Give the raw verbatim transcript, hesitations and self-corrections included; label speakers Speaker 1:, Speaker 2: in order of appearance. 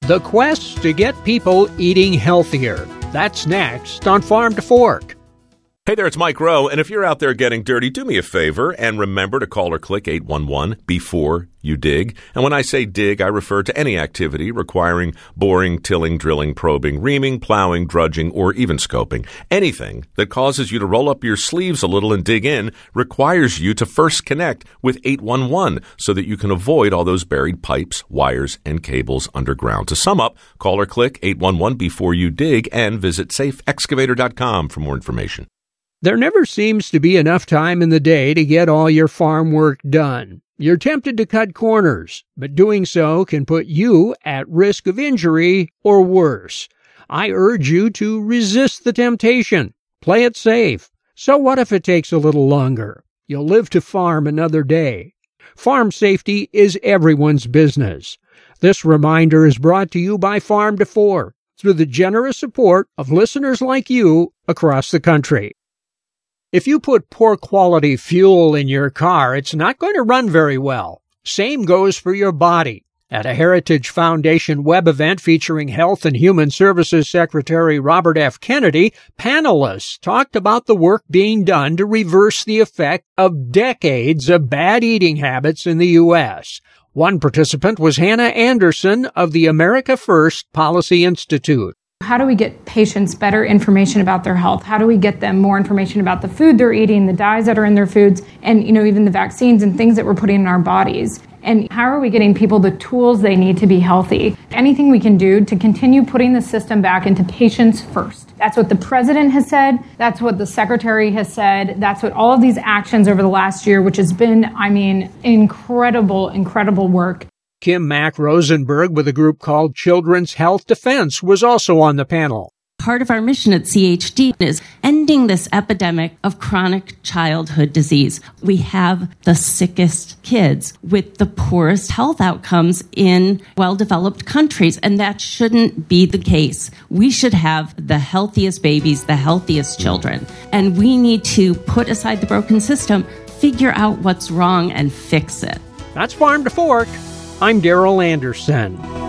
Speaker 1: The quest to get people eating healthier. That's next on Farm to Fork.
Speaker 2: Hey there, it's Mike Rowe, and if you're out there getting dirty, do me a favor and remember to call or click eight one one before you dig. And when I say dig, I refer to any activity requiring boring, tilling, drilling, probing, reaming, plowing, drudging, or even scoping. Anything that causes you to roll up your sleeves a little and dig in requires you to first connect with eight one one so that you can avoid all those buried pipes, wires, and cables underground. To sum up, call or click eight one one before you dig and visit safe excavator dot com for more information.
Speaker 1: There never seems to be enough time in the day to get all your farm work done. You're tempted to cut corners, but doing so can put you at risk of injury or worse. I urge you to resist the temptation. Play it safe. So what if it takes a little longer? You'll live to farm another day. Farm safety is everyone's business. This reminder is brought to you by Farm to Fork through the generous support of listeners like you across the country. If you put poor quality fuel in your car, it's not going to run very well. Same goes for your body. At a Heritage Foundation web event featuring Health and Human Services Secretary Robert F. Kennedy, panelists talked about the work being done to reverse the effect of decades of bad eating habits in the U S. One participant was Hannah Anderson of the America First Policy Institute.
Speaker 3: How do we get patients better information about their health? How do we get them more information about the food they're eating, the dyes that are in their foods, and, you know, even the vaccines and things that we're putting in our bodies? And how are we getting people the tools they need to be healthy? Anything we can do to continue putting the system back into patients first. That's what the president has said. That's what the secretary has said. That's what all of these actions over the last year, which has been, I mean, incredible, incredible work.
Speaker 1: Kim Mack Rosenberg with a group called Children's Health Defense was also on the panel.
Speaker 4: Part of our mission at C H D is ending this epidemic of chronic childhood disease. We have the sickest kids with the poorest health outcomes in well-developed countries, and that shouldn't be the case. We should have the healthiest babies, the healthiest children, and we need to put aside the broken system, figure out what's wrong, and fix it.
Speaker 1: That's Farm to Fork. I'm Daryl Anderson.